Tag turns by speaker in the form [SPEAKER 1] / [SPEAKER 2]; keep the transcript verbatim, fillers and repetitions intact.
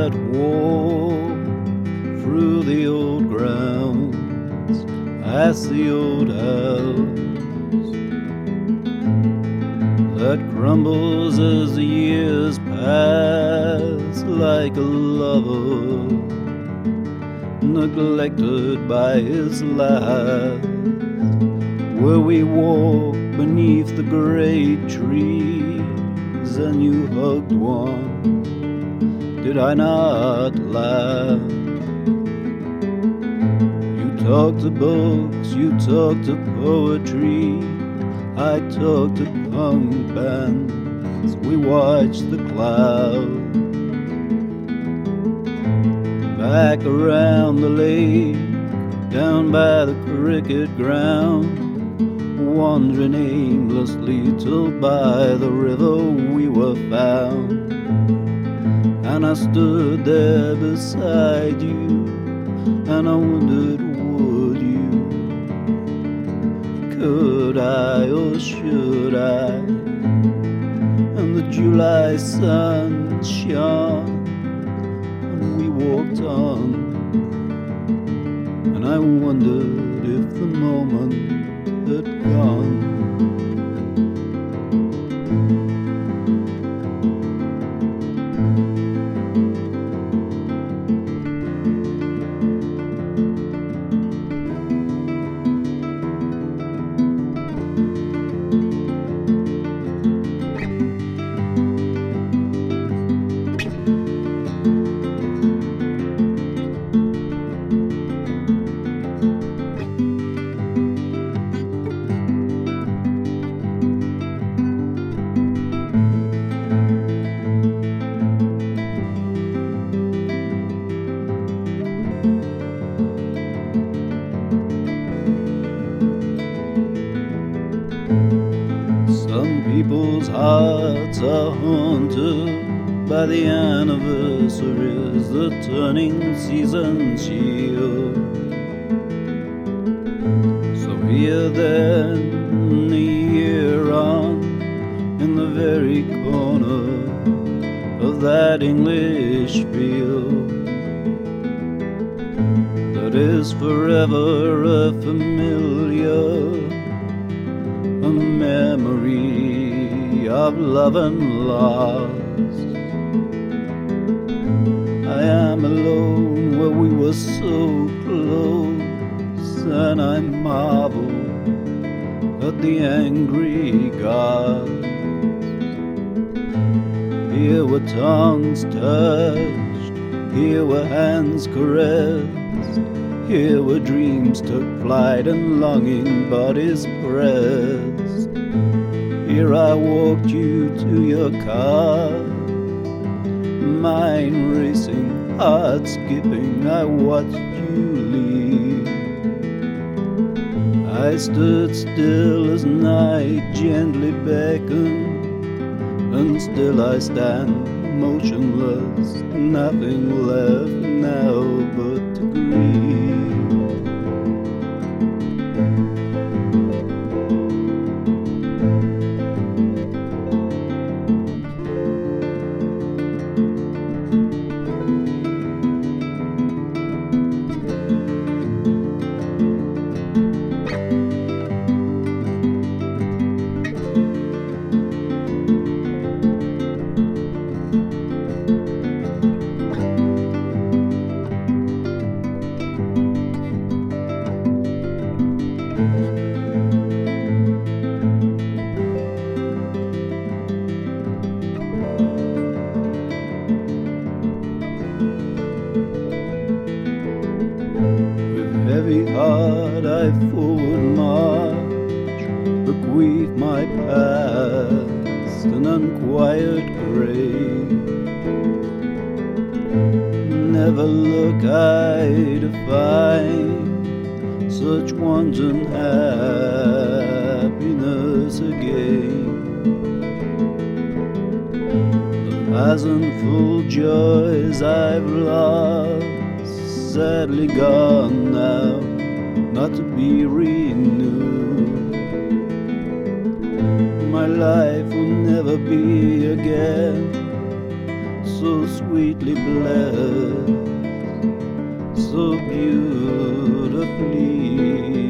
[SPEAKER 1] that walk through the old grounds, past the old house that crumbles as the years pass, like a lover neglected by his lass, where we walk beneath the great trees and you hugged one. Did I not laugh? You talked to books, you talked to poetry, I talked to punk bands, we watched the clouds. Back around the lake, down by the cricket ground, wandering aimlessly till by the river we were found. And I stood there beside you, and I wondered, would you? Could I or should I? And the July sun shone, and we walked on, and I wondered if the moment had gone. Some people's hearts are haunted by the anniversaries, the turning seasons yield. So here then, a year on, in the very corner of that English field that is forever a familiar, a memory of love and loss. I am alone where we were so close, and I marvel at the angry gods. Here were tongues touched, here were hands caressed, here where dreams took flight and longing bodies pressed. Here I walked you to your car, mind racing, heart skipping, I watched you leave. I stood still as night gently beckoned, and still I stand motionless, nothing left now but to grieve. Heavy heart I forward march, bequeath my past an unquiet grave. Never look I to find such wanton happiness again. The thousandfold joys I've lost, sadly gone now, not to be renewed. My life will never be again so sweetly blessed, so beautifully